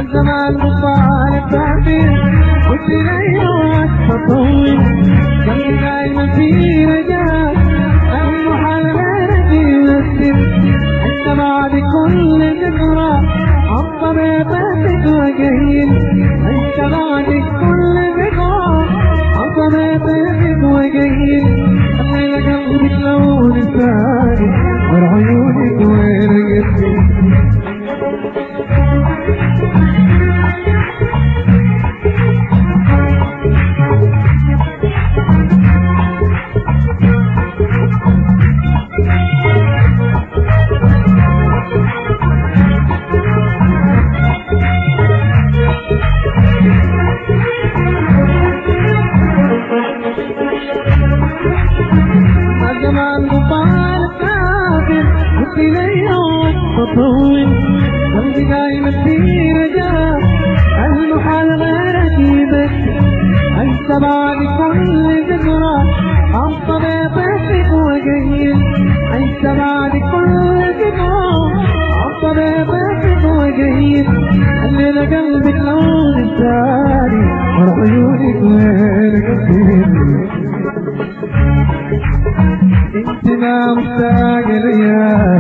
زمان بطال التعبير قلت لي تطول كان دايما في رجاء المحال غيرك يمثل انت بعد كل ذكرى عن طريقتك وجهيل انت بعد كل ذكرى عن طريقتك وجهيل خلينا قلبك لون ثاني ورا عيونك ورقتك زمان بطال الكافر قلت لي تطول قلبي دايما في رجاء المحال غيرك يبكي انت بعد كل ذكرى عن طريقتك وجهيل انت بعد كل ذكرى عن طريقتك وجهيل خلينا قلبك لون الثاني ورا عيونك وينك انت ما مشتاق ليا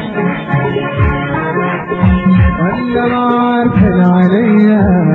ولا ما عارفين عليا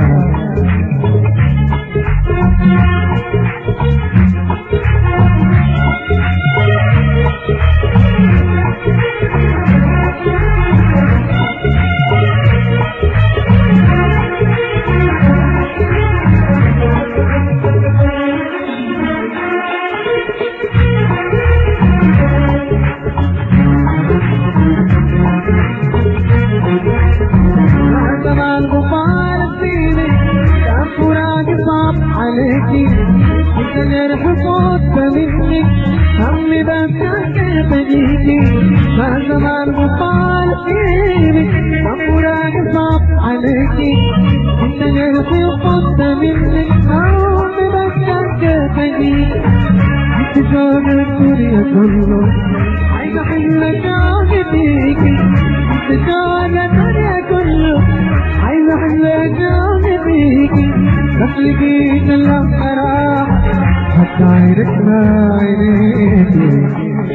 عليكي انت جرح صوت منك همي بسك تجيكي ما زمان بطال فيني امورك صعب عليكي انت جرح صوت منك همي بسك تجيكي انت شوق الدنيا كله عايز احل شوق فيكي انت شوق الدنيا كله عايز احل شوق فيكي بس لقيت الأفراح حتى عينكنا عينيكي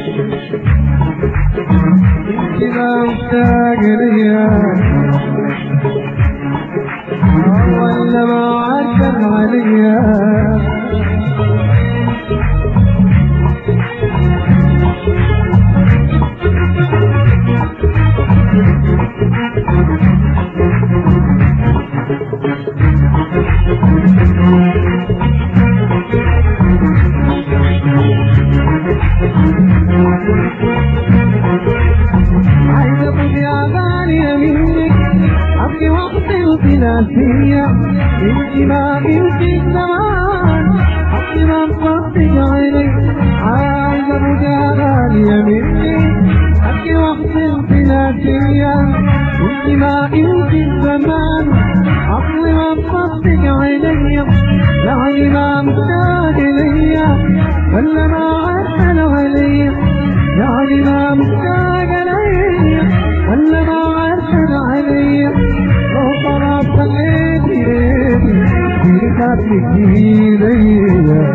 انت ما مشتاق ليا ولا ما عشق عليا عايزة ابقي غالية منك ابقي وقتي وثلاثية انت ما بيمشي الزمان ابقي ما مصدق عيني عايزة ابقي غالية منك ابقي وقتي وثلاثية انت ما بيمشي الزمان ابقي ما مصدق عيني يعني ما مشتاق ليا ولا ما عرفن عليا يعني ما مشتاق ليا ولا ما عرفن عليا لو طلب خليتي في ركابتي ليا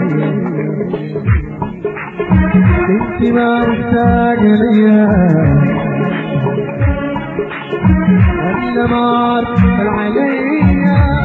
انت ما مشتاق ليا ولا ما عرفن عليا